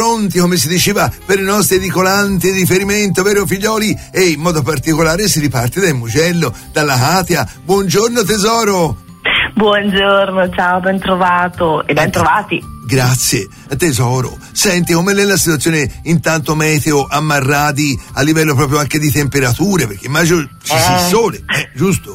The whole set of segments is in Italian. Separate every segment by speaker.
Speaker 1: pronti, come si diceva, per i nostri edicolanti di riferimento, vero figlioli? E in modo particolare si riparte dal Mugello, dalla Katia. Buongiorno tesoro.
Speaker 2: Buongiorno, ciao, ben trovato e ben trovati.
Speaker 1: Grazie, tesoro. Senti, come è la situazione intanto meteo, ammarrati a livello proprio anche di temperature? Perché immagino ci sia il sole, giusto?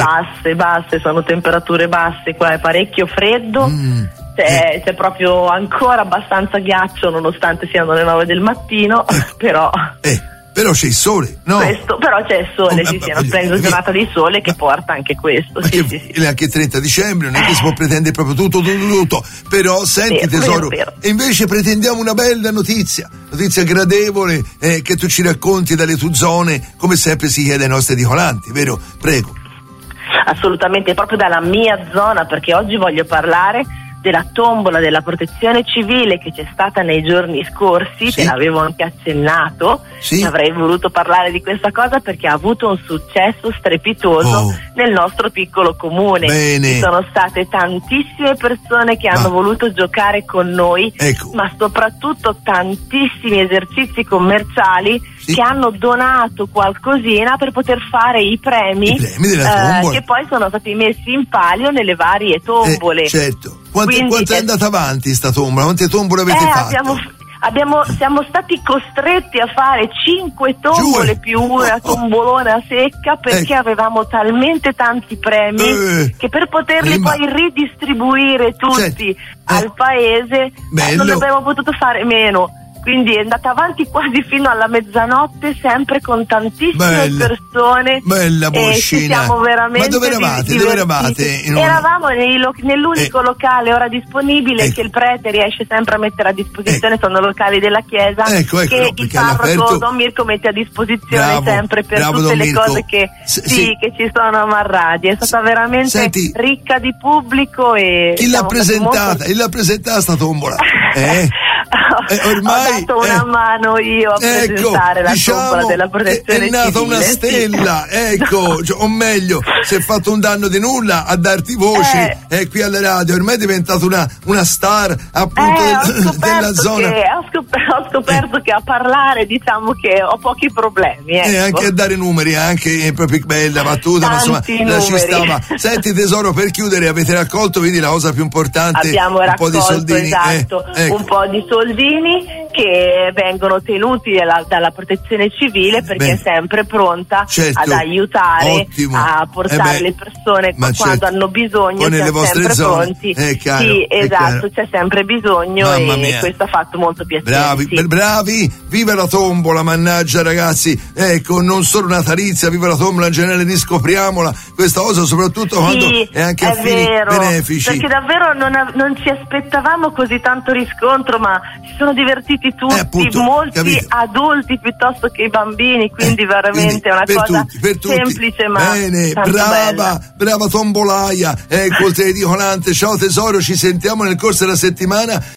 Speaker 2: Basse, sono temperature basse, qua è parecchio freddo. C'è proprio ancora abbastanza ghiaccio nonostante siano le 9 del mattino, però
Speaker 1: c'è il sole, no?
Speaker 2: Però c'è il sole, è una splendida giornata di sole che porta anche questo.
Speaker 1: Sì. Anche il 30 dicembre, non è che si può pretendere proprio tutto. Però senti tesoro,
Speaker 2: vero.
Speaker 1: E invece pretendiamo una bella notizia gradevole che tu ci racconti dalle tue zone, come sempre si chiede ai nostri edicolanti, vero? Prego.
Speaker 2: Assolutamente, proprio dalla mia zona, perché oggi voglio parlare della tombola della protezione civile che c'è stata nei giorni scorsi. Te l'avevo anche accennato. Avrei voluto parlare di questa cosa perché ha avuto un successo strepitoso nel nostro piccolo comune.
Speaker 1: Bene.
Speaker 2: Ci sono state tantissime persone che hanno voluto giocare con noi, ma soprattutto tantissimi esercizi commerciali che hanno donato qualcosina per poter fare i premi
Speaker 1: della tombola,
Speaker 2: che poi sono stati messi in palio nelle varie tombole.
Speaker 1: Certo. Quanto è andata avanti sta tombola? Quante tombole avete fatto?
Speaker 2: Siamo stati costretti a fare 5 tombole più una tombolona secca perché avevamo talmente tanti premi che per poterli poi ridistribuire tutti al paese non abbiamo potuto fare meno. Quindi è andata avanti quasi fino alla mezzanotte, sempre con tantissime persone.
Speaker 1: Bella Boscina.
Speaker 2: Ci siamo veramente
Speaker 1: Ma dove eravate?
Speaker 2: Eravamo nell'unico locale ora disponibile che il prete riesce sempre a mettere a disposizione, sono locali della chiesa che il parroco Don Mirko mette a disposizione sempre per tutte le cose che ci sono ammarrati. È stata veramente ricca di pubblico e
Speaker 1: chi l'ha presentata sta tombola? Ormai
Speaker 2: ho dato una mano io a presentare la tombola della protezione civile.
Speaker 1: È nata una stella, o meglio, si è fatto un danno di nulla a darti voce qui alla radio. Ormai è diventata una star appunto della zona.
Speaker 2: Ho scoperto che a parlare diciamo che ho pochi problemi.
Speaker 1: Anche a dare numeri, anche proprio bella battuta, ma insomma ci stava. Senti tesoro, per chiudere, avete raccolto quindi la cosa più importante?
Speaker 2: Abbiamo raccolto
Speaker 1: un po' di soldini,
Speaker 2: un po' di soldini che vengono tenuti dalla protezione civile perché è sempre pronta ad aiutare, a portare le persone quando hanno bisogno. Siamo sempre pronti. C'è sempre bisogno e questo ha fatto molto piacere.
Speaker 1: Bravi, viva la tombola, mannaggia ragazzi, non solo natalizia, viva la tombola in generale, riscopriamola questa cosa, soprattutto quando è anche a fini benefici.
Speaker 2: Perché davvero non ci aspettavamo così tanto riscontro, ma si sono divertiti tutti, molti adulti piuttosto che i bambini, quindi veramente è una cosa semplice ma
Speaker 1: bene, brava tombolaia, col edicolante. Ciao tesoro, ci sentiamo nel corso della settimana.